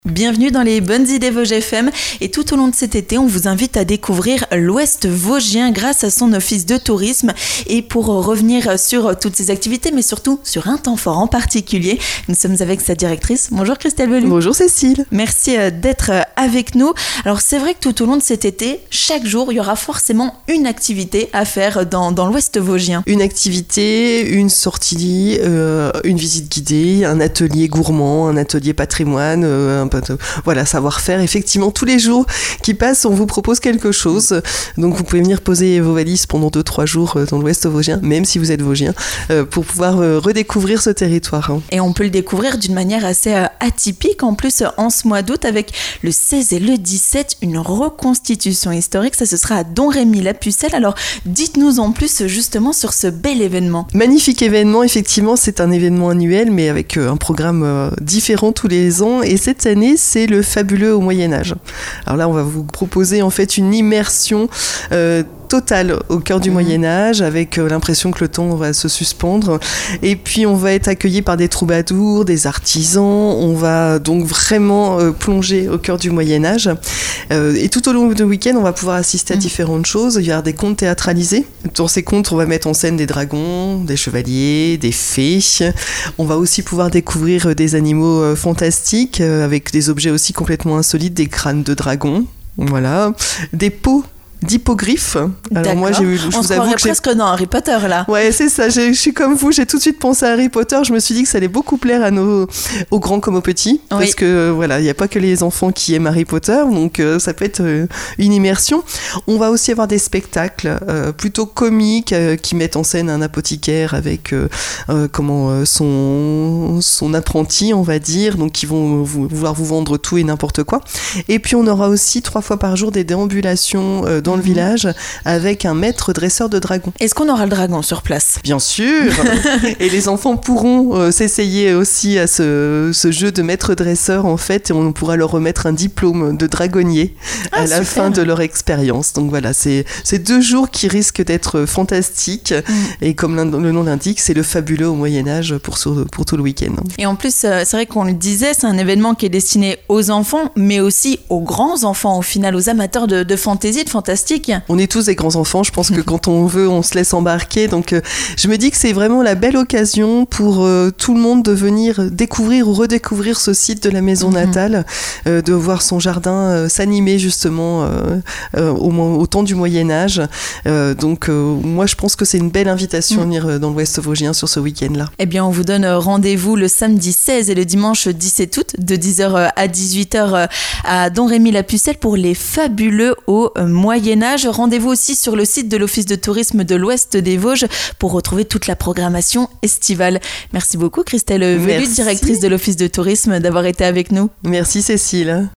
Bienvenue dans les bonnes idées Vosges FM et tout au long de cet été, on vous invite à découvrir l'Ouest vosgien grâce à son office de tourisme. Et pour revenir sur toutes ces activités, mais surtout sur un temps fort en particulier, nous sommes avec sa directrice. Bonjour Christelle Velu. Bonjour Cécile. Merci d'être avec nous. Alors c'est vrai que tout au long de cet été, chaque jour, il y aura forcément une activité à faire dans l'Ouest vosgien. Une activité, une sortie, une visite guidée, un atelier gourmand, un atelier patrimoine, voilà, savoir-faire. Effectivement, tous les jours qui passent, on vous propose quelque chose. Donc, vous pouvez venir poser vos valises pendant 2-3 jours dans l'Ouest vosgien, même si vous êtes vosgien, pour pouvoir redécouvrir ce territoire. Et on peut le découvrir d'une manière assez atypique. En plus, en ce mois d'août, avec le 16 et le 17, une reconstitution historique. Ça, ce sera à Domrémy-la-Pucelle. Alors, dites-nous en plus justement sur ce bel événement. Magnifique événement. Effectivement, c'est un événement annuel, mais avec un programme différent tous les ans. Et cette année, c'est le fabuleux au Moyen-Âge. Alors là, on va vous proposer en fait une immersion totale au cœur du Moyen-Âge, avec l'impression que le temps va se suspendre. Et puis, on va être accueilli par des troubadours, des artisans. On va donc vraiment plonger au cœur du Moyen-Âge. Et tout au long du week-end, on va pouvoir assister à différentes choses. Il y aura des contes théâtralisés. Dans ces contes, on va mettre en scène des dragons, des chevaliers, des fées. On va aussi pouvoir découvrir des animaux fantastiques, avec des objets aussi complètement insolites, des crânes de dragons, voilà, des peaux d'hippogriffes. Alors moi, je vous avoue que presque dans Harry Potter là. Ouais, c'est ça. Je suis comme vous. J'ai tout de suite pensé à Harry Potter. Je me suis dit que ça allait beaucoup plaire aux grands comme aux petits, parce que voilà, il n'y a pas que les enfants qui aiment Harry Potter, donc ça peut être une immersion. On va aussi avoir des spectacles plutôt comiques qui mettent en scène un apothicaire avec son apprenti, on va dire, donc qui vont vouloir vous vendre tout et n'importe quoi. Et puis on aura aussi 3 fois par jour des déambulations dans le village avec un maître dresseur de dragons. Est-ce qu'on aura le dragon sur place ? Bien sûr. Et les enfants pourront s'essayer aussi à ce jeu de maître dresseur en fait, et on pourra leur remettre un diplôme de dragonnier à la fin de leur expérience. Donc voilà, c'est 2 jours qui risquent d'être fantastiques et comme le nom l'indique, c'est le fabuleux au Moyen-Âge pour tout le week-end. Et en plus, c'est vrai qu'on le disait, c'est un événement qui est destiné aux enfants, mais aussi aux grands enfants au final, aux amateurs de fantaisie, de fantastique. On est tous des grands enfants, je pense que quand on veut, on se laisse embarquer. Donc je me dis que c'est vraiment la belle occasion pour tout le monde de venir découvrir ou redécouvrir ce site de la maison natale, de voir son jardin s'animer justement au temps du Moyen-Âge. Donc moi je pense que c'est une belle invitation à venir dans l'Ouest vosgien sur ce week-end-là. Eh bien on vous donne rendez-vous le samedi 16 et le dimanche 17 août de 10h à 18h à Domrémy-la-Pucelle pour les fabuleux au Moyen-Âge. Rendez-vous aussi sur le site de l'Office de tourisme de l'Ouest des Vosges pour retrouver toute la programmation estivale. Merci beaucoup Christelle Velu, directrice de l'Office de tourisme, d'avoir été avec nous. Merci Cécile.